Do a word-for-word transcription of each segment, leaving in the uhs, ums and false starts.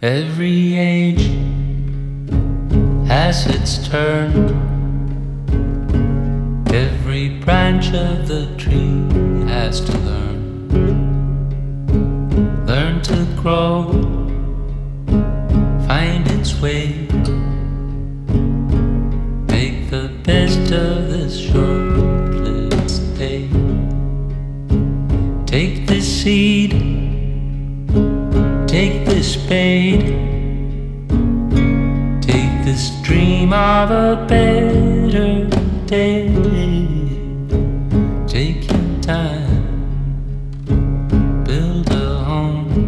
Every age has its turn. Every branch of the tree has to learn. Learn to grow, find its way. Make the best of this shortless day. Take this seed, take this spade, take this dream of a better day. Take your time, build a home,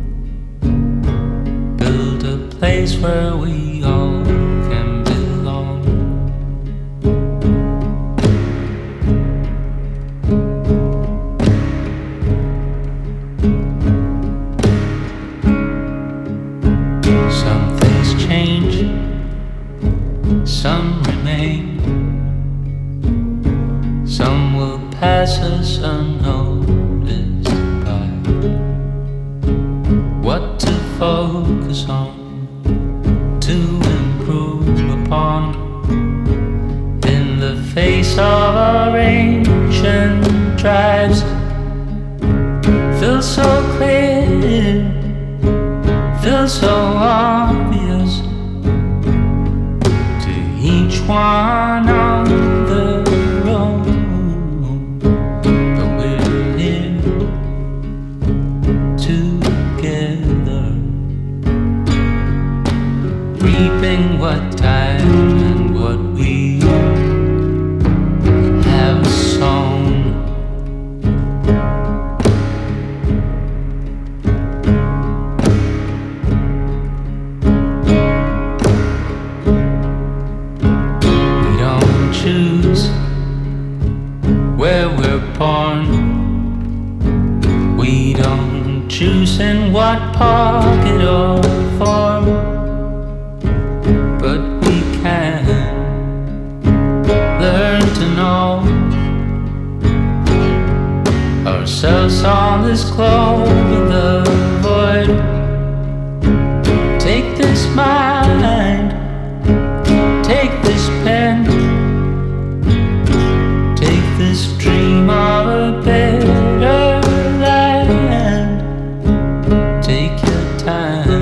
build a place where we all can belong. Some things change, some remain. Some will pass us unnoticed by. What to focus on, to improve upon, in the face of our ancient tribes, feels so clear, feels so obvious to each one on the road. But we're here together, reaping what time and what we have sown. Choose where we're born. We don't choose in what pocket or form, but we can learn to know ourselves on this globe in the void. Take this mind, take this pen, this dream of a better land. Take your time.